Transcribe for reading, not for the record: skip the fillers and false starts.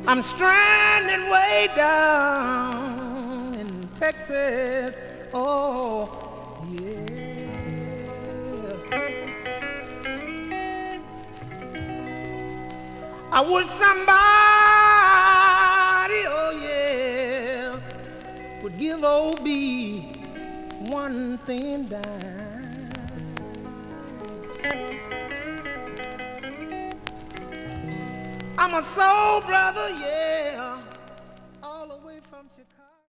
I'm stranded way down in Texas. Oh, yeah. I wish somebody, oh yeah, would give old B one thing down. I'm a soul brother, yeah.